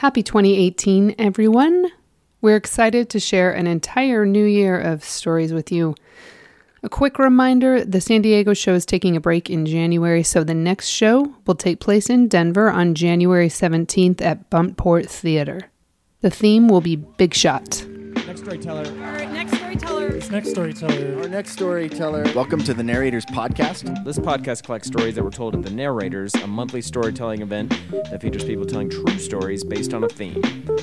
Happy 2018, everyone. We're excited to share an entire new year of stories with you. A quick reminder, the San Diego show is taking a break in January, so the next show will take place in Denver on January 17th at Buntport Theater. The theme will be Big Shot. Next storyteller. Our next storyteller. Next storyteller. Our next storyteller. Welcome to the Narrators Podcast. This podcast collects stories that were told at the Narrators, a monthly storytelling event that features people telling true stories based on a theme.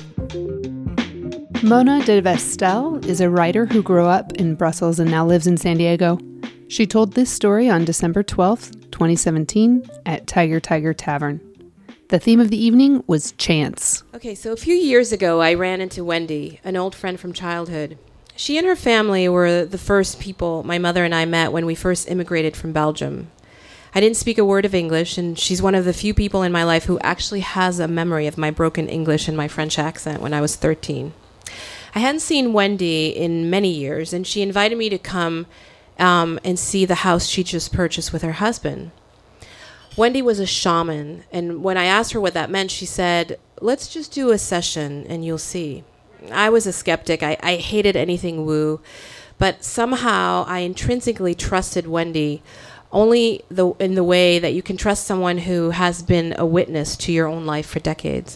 Mona de Vestel is a writer who grew up in Brussels and now lives in San Diego. She told this story on December 12th, 2017 at Tiger Tavern. The theme of the evening was chance. Okay, so a few years ago, I ran into Wendy, an old friend from childhood. She and her family were the first people my mother and I met when we first immigrated from Belgium. I didn't speak a word of English, and she's one of the few people in my life who actually has a memory of my broken English and my French accent when I was 13. I hadn't seen Wendy in many years, and she invited me to come and see the house she just purchased with her husband. Wendy was a shaman, and when I asked her what that meant, she said, "Let's just do a session and you'll see." I was a skeptic. I hated anything woo, but somehow I intrinsically trusted Wendy only in the way that you can trust someone who has been a witness to your own life for decades.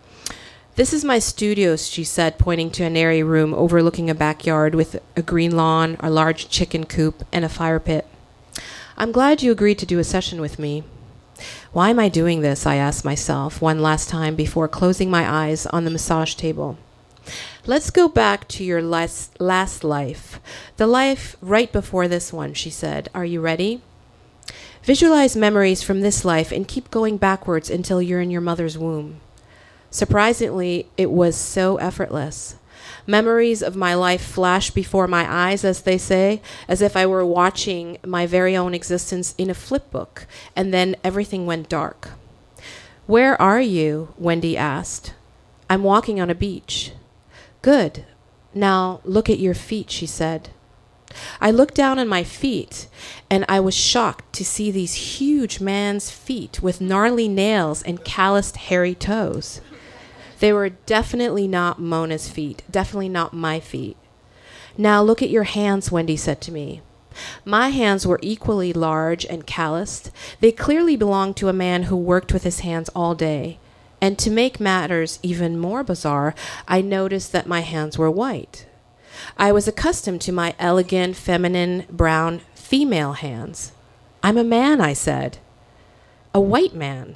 "This is my studio," she said, pointing to an airy room overlooking a backyard with a green lawn, a large chicken coop, and a fire pit. "I'm glad you agreed to do a session with me." Why am I doing this? I asked myself one last time before closing my eyes on the massage table. "Let's go back to your last life, the life right before this one," she said. "Are you ready? Visualize memories from this life and keep going backwards until you're in your mother's womb." Surprisingly, it was so effortless. Memories of my life flashed before my eyes, as they say, as if I were watching my very own existence in a flip book, and then everything went dark. "Where are you?" Wendy asked. "I'm walking on a beach." "Good. Now look at your feet," she said. I looked down on my feet, and I was shocked to see these huge man's feet with gnarly nails and calloused hairy toes. They were definitely not Mona's feet, definitely not my feet. "Now look at your hands," Wendy said to me. My hands were equally large and calloused. They clearly belonged to a man who worked with his hands all day. And to make matters even more bizarre, I noticed that my hands were white. I was accustomed to my elegant, feminine, brown, female hands. "I'm a man," I said. "A white man."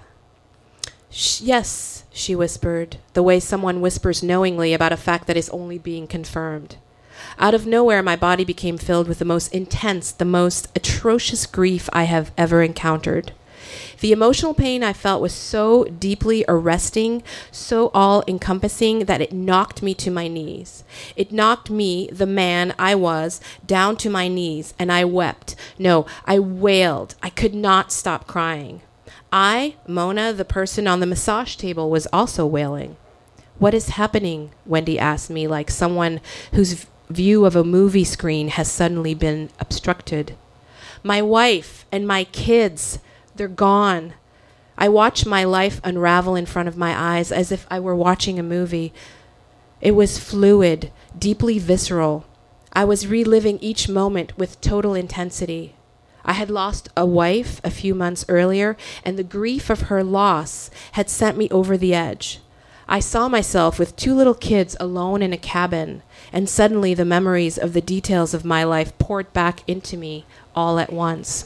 "Yes," she whispered, the way someone whispers knowingly about a fact that is only being confirmed. Out of nowhere, my body became filled with the most intense, the most atrocious grief I have ever encountered. The emotional pain I felt was so deeply arresting, so all-encompassing, that it knocked me to my knees. It knocked me, the man I was, down to my knees, and I wept. No, I wailed. I could not stop crying. I, Mona, the person on the massage table, was also wailing. "What is happening?" Wendy asked me, like someone whose view of a movie screen has suddenly been obstructed. "My wife and my kids, they're gone." I watched my life unravel in front of my eyes as if I were watching a movie. It was fluid, deeply visceral. I was reliving each moment with total intensity. I had lost a wife a few months earlier, and the grief of her loss had sent me over the edge. I saw myself with 2 little kids alone in a cabin, and suddenly the memories of the details of my life poured back into me all at once.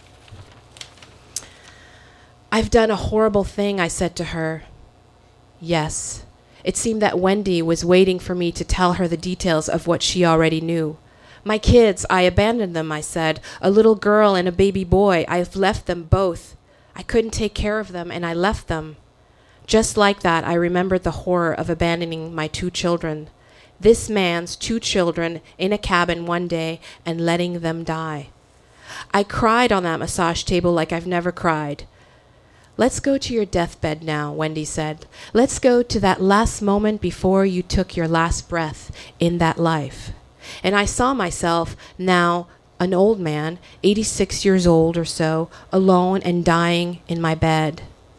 "I've done a horrible thing," I said to her. Yes. It seemed that Wendy was waiting for me to tell her the details of what she already knew. "My kids, I abandoned them," I said. "A little girl and a baby boy. I've left them both. I couldn't take care of them, and I left them." Just like that, I remembered the horror of abandoning my 2 children. This man's 2 children in a cabin one day and letting them die. I cried on that massage table like I've never cried. "Let's go to your deathbed now," Wendy said. "Let's go to that last moment before you took your last breath in that life." And I saw myself now, an old man, 86 years old or so, alone and dying in my bed.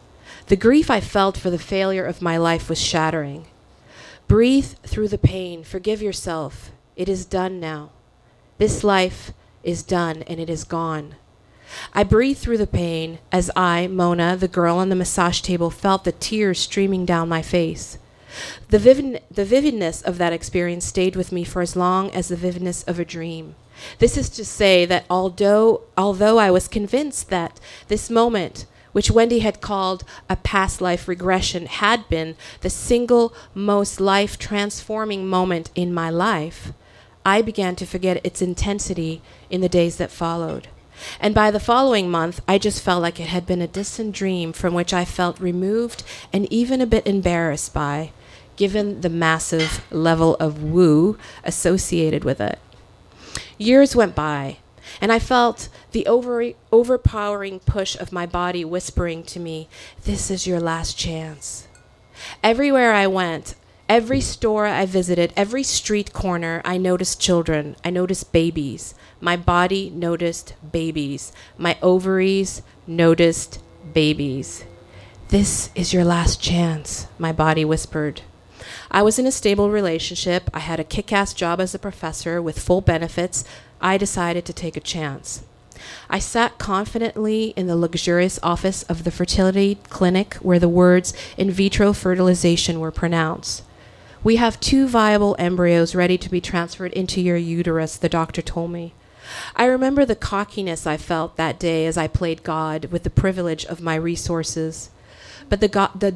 The grief I felt for the failure of my life was shattering. Breathe through the pain. Forgive yourself. It is done now. This life is done and it is gone. I breathed through the pain as I, Mona, the girl on the massage table, felt the tears streaming down my face. The vividness of that experience stayed with me for as long as the vividness of a dream. This is to say that although I was convinced that this moment, which Wendy had called a past life regression, had been the single most life-transforming moment in my life, I began to forget its intensity in the days that followed. And by the following month, I just felt like it had been a distant dream from which I felt removed and even a bit embarrassed by, given the massive level of woo associated with it. Years went by, and I felt the overpowering push of my body whispering to me, "This is your last chance." Everywhere I went, every store I visited, every street corner, I noticed children. I noticed babies. My body noticed babies. My ovaries noticed babies. "This is your last chance," my body whispered. I was in a stable relationship. I had a kick-ass job as a professor with full benefits. I decided to take a chance. I sat confidently in the luxurious office of the fertility clinic where the words in vitro fertilization were pronounced. "We have 2 viable embryos ready to be transferred into your uterus," the doctor told me. I remember the cockiness I felt that day as I played God with the privilege of my resources. But the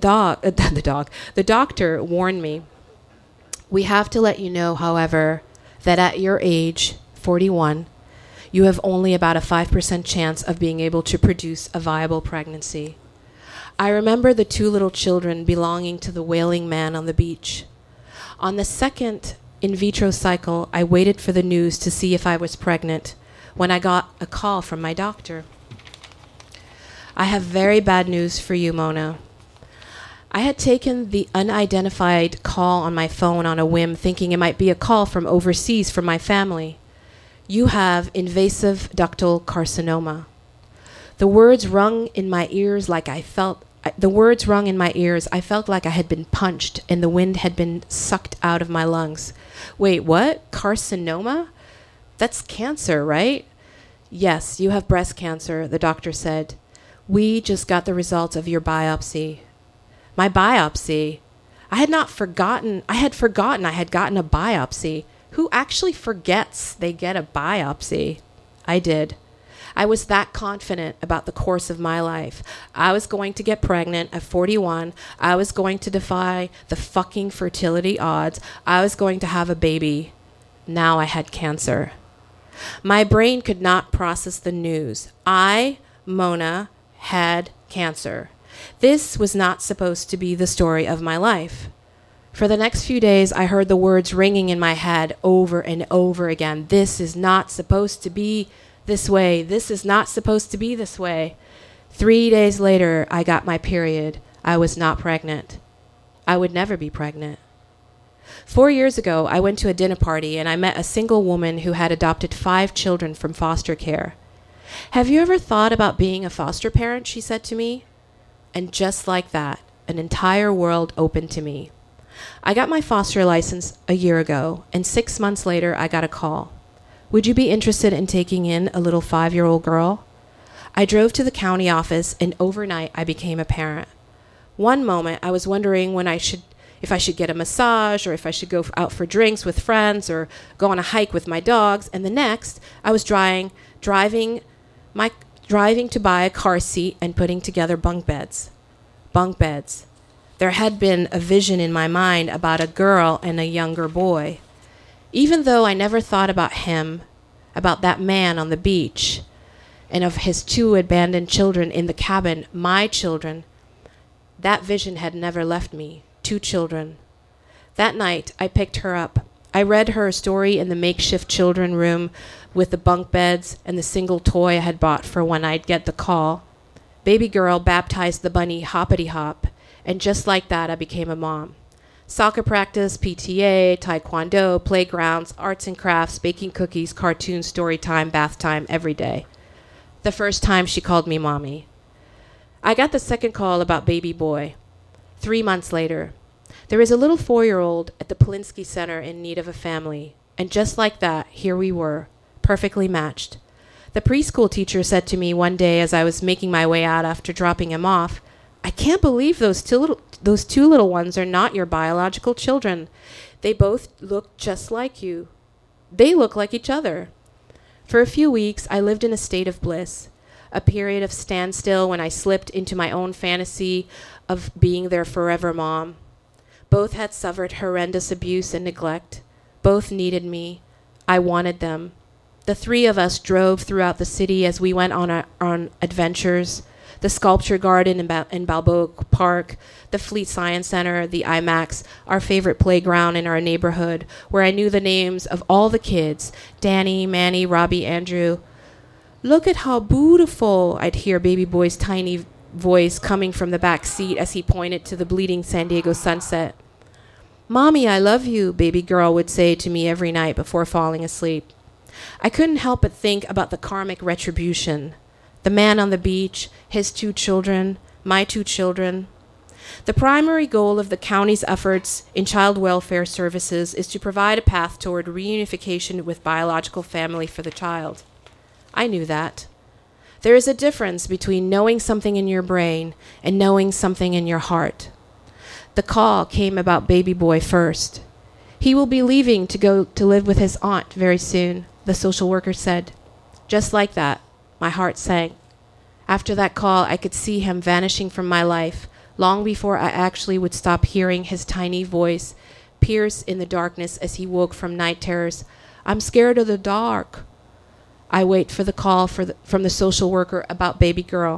doctor warned me, "We have to let you know, however, that at your age, 41, you have only about a 5% chance of being able to produce a viable pregnancy." I remember the 2 little children belonging to the wailing man on the beach. On the second in vitro cycle, I waited for the news to see if I was pregnant when I got a call from my doctor. "I have very bad news for you, Mona." I had taken the unidentified call on my phone on a whim, thinking it might be a call from overseas from my family. "You have invasive ductal carcinoma." The words rung in my ears like I felt like I had been punched and the wind had been sucked out of my lungs. "Wait, what? Carcinoma? That's cancer, right?" "Yes, you have breast cancer," the doctor said. "We just got the results of your biopsy." My biopsy? I had forgotten I had gotten a biopsy. Who actually forgets they get a biopsy? I did. I was that confident about the course of my life. I was going to get pregnant at 41. I was going to defy the fucking fertility odds. I was going to have a baby. Now I had cancer. My brain could not process the news. I, Mona, had cancer. This was not supposed to be the story of my life. For the next few days, I heard the words ringing in my head over and over again. "This is not supposed to be this way. This is not supposed to be this way." 3 days later, I got my period. I was not pregnant. I would never be pregnant. 4 years ago, I went to a dinner party and I met a single woman who had adopted 5 children from foster care. "Have you ever thought about being a foster parent?" she said to me. And just like that, an entire world opened to me. I got my foster license a year ago, and 6 months later, I got a call. "Would you be interested in taking in a little 5-year-old girl?" I drove to the county office, and overnight, I became a parent. One moment, I was wondering if I should get a massage, or if I should go out for drinks with friends, or go on a hike with my dogs. And the next, I was driving to buy a car seat and putting together bunk beds. Bunk beds. There had been a vision in my mind about a girl and a younger boy. Even though I never thought about him, about that man on the beach, and of his 2 abandoned children in the cabin, my children, that vision had never left me. 2 children. That night, I picked her up. I read her a story in the makeshift children room with the bunk beds and the single toy I had bought for when I'd get the call. Baby girl baptized the bunny Hoppity Hop, and just like that, I became a mom. Soccer practice, PTA, taekwondo, playgrounds, arts and crafts, baking cookies, cartoons, story time, bath time, every day. The first time she called me mommy. I got the second call about baby boy. 3 months later. There is a little 4-year-old at the Polinsky Center in need of a family. And just like that, here we were, perfectly matched. The preschool teacher said to me one day as I was making my way out after dropping him off, "I can't believe those two little ones are not your biological children. They both look just like you. They look like each other." For a few weeks, I lived in a state of bliss, a period of standstill when I slipped into my own fantasy of being their forever mom. Both had suffered horrendous abuse and neglect. Both needed me. I wanted them. The three of us drove throughout the city as we went on adventures. The Sculpture Garden in Balboa Park, the Fleet Science Center, the IMAX, our favorite playground in our neighborhood, where I knew the names of all the kids, Danny, Manny, Robbie, Andrew. "Look at how beautiful," I'd hear baby boy's tiny voice coming from the back seat as he pointed to the bleeding San Diego sunset. "Mommy, I love you," baby girl would say to me every night before falling asleep. I couldn't help but think about the karmic retribution. The man on the beach, his 2 children, my 2 children. The primary goal of the county's efforts in child welfare services is to provide a path toward reunification with biological family for the child. I knew that. There is a difference between knowing something in your brain and knowing something in your heart. The call came about baby boy first. "He will be leaving to go to live with his aunt very soon," the social worker said. Just like that, my heart sank. After that call, I could see him vanishing from my life long before I actually would stop hearing his tiny voice pierce in the darkness as he woke from night terrors. "I'm scared of the dark." I wait for the call from the social worker about baby girl.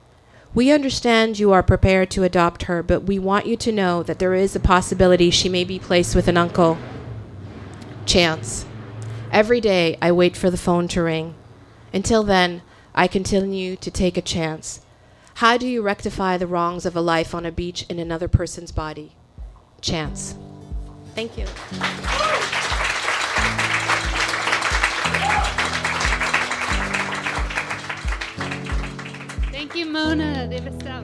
"We understand you are prepared to adopt her, but we want you to know that there is a possibility she may be placed with an uncle." Chance. Every day I wait for the phone to ring. Until then, I continue to take a chance. How do you rectify the wrongs of a life on a beach in another person's body? Chance. Thank you. Thank you, Mona. They missed out.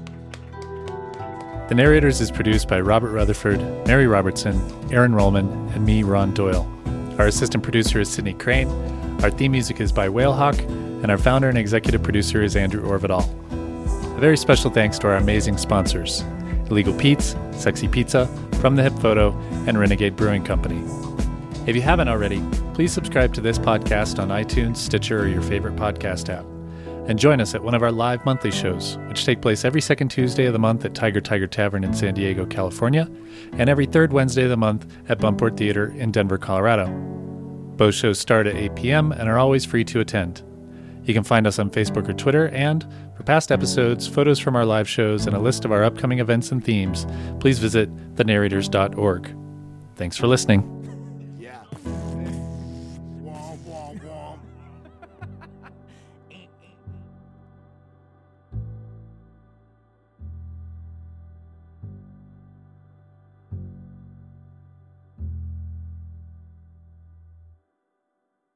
The Narrators is produced by Robert Rutherford, Mary Robertson, Aaron Rollman, and me, Ron Doyle. Our assistant producer is Sydney Crane. Our theme music is by Whalehawk, and our founder and executive producer is Andrew Orvidal. A very special thanks to our amazing sponsors, Illegal Pete's, Sexy Pizza, From the Hip Photo, and Renegade Brewing Company. If you haven't already, please subscribe to this podcast on iTunes, Stitcher, or your favorite podcast app. And join us at one of our live monthly shows, which take place every second Tuesday of the month at Tiger Tavern in San Diego, California, and every third Wednesday of the month at Bumport Theater in Denver, Colorado. Both shows start at 8 p.m. and are always free to attend. You can find us on Facebook or Twitter, and for past episodes, photos from our live shows, and a list of our upcoming events and themes, please visit thenarrators.org. Thanks for listening.